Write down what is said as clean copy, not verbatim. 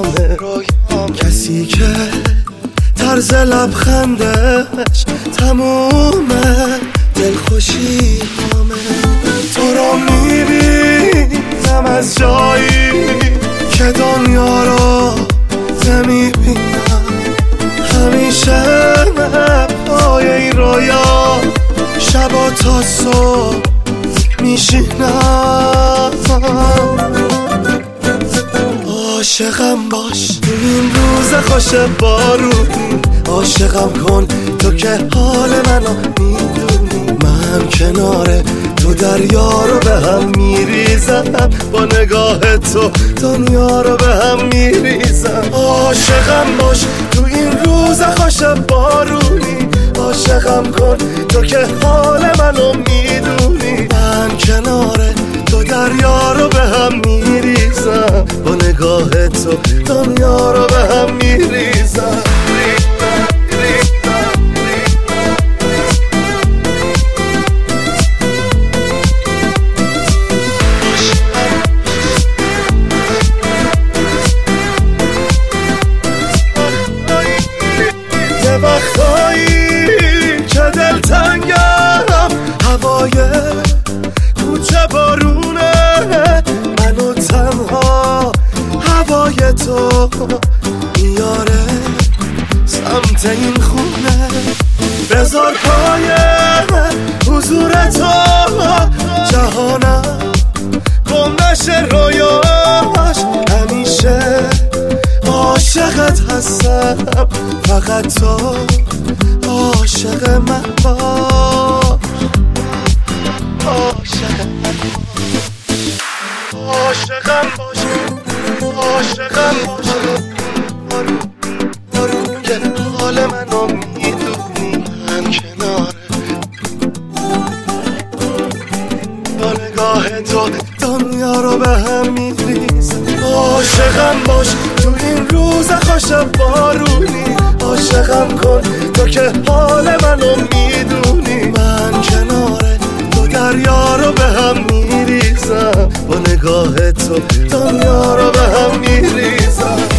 رویامه کسی که طرز لبخندش تمومه دلخوشیامه. تو رو میبینم از جایی که دنیا رو نمیبینم، همیشه پای این رویا شبا تا صبح میشینم. عاشقم باش تو این روز خوش بارونی، عاشقم کن تو که حال منو میدونی. من کنار تو دریا رو به هم میریزم، با نگاه تو دنیا رو به هم میریزم. عاشقم باش تو این روز خوش بارونی، عاشقم کن تو که حال منو میدونی. من کنار تو دریا رو به هم میریزم، با نگاه تو دنیا رو به هم میریزم. یه وقتایی که دلتنگم، هوای کوچه بارونه، منو تنها هوای تو میاره سمت این خونه. بذار پای حضور تو جهانم گم نشه رویاش، همیشه عاشقت هستم، فقط تو عاشق من باش. عاشقم باش، عاشقم باش، که حال منو میدونی. من کناره با نگاه تو دنیا رو به هم میریزم. عاشقم باش تو این روز خوش بارونی، عاشقم کن تو که حال منو میدونی. من کناره تو دریا رو به هم میریزم، با نگاه تو دنیا رو به هم میریزم.